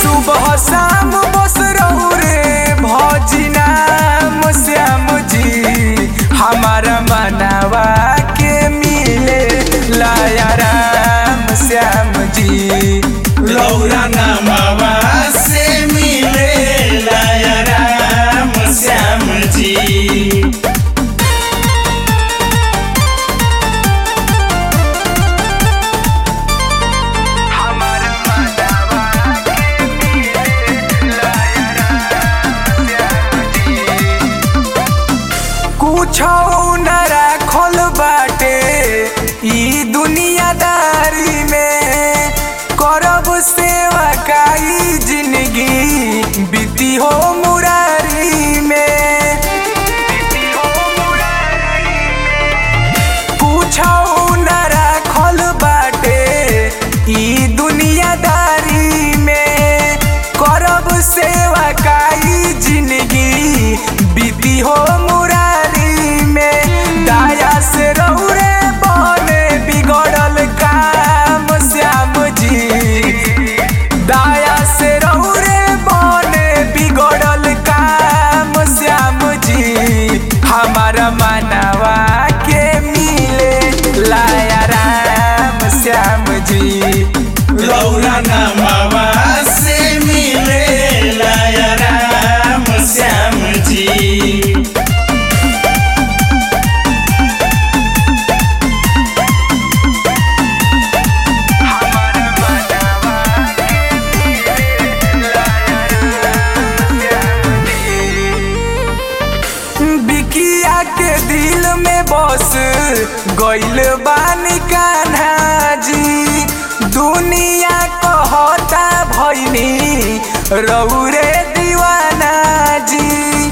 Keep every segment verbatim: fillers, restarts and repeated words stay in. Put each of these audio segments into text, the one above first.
सुबह शाम बस रहू रे भौजी नाम श्याम जी, हमारा मनावा के मिले लाया राम श्याम जी। रौरा नामावा से मिले लाया राम श्याम जी। कुछो न राखल बाटे ई दुनियादारी में, करब सेवा काई जिंदगी बीती हो मुरारी में। कुछो न राखल बाटे ई दुनियादारी में, करब सेवा काई जिंदगी बीती हो मुरारी में। दाया से रहू रे बने बिगड़ल काम श्याम जी, दाया से रहू रे बने बिगड़ल काम श्याम जी, हमारा मानवा के मिले लाया राम श्याम जी। रौरा नामावा से मिले लाया राम श्याम जी। बिकिया के दिल में बस गइल बानी कान्हा जी, दुनिया कहता भइनी रहू रे दीवाना जी।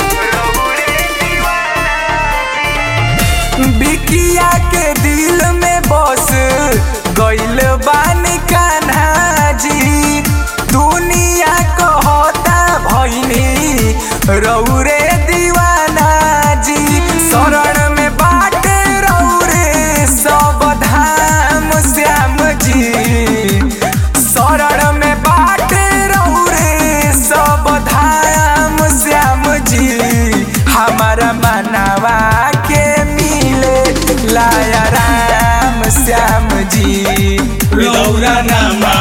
बिकिया के दिल में बस गइल बानी कान्हा जी, दुनिया कहता भइनी रहू रे दीवाना जी। शरण में बाटे रहू रे सब धाम श्याम जी, शरण में बाटे रहू रे सब धाम श्याम जी, हमारा मनावा के मिले लाया राम श्याम जी। रौरा नामा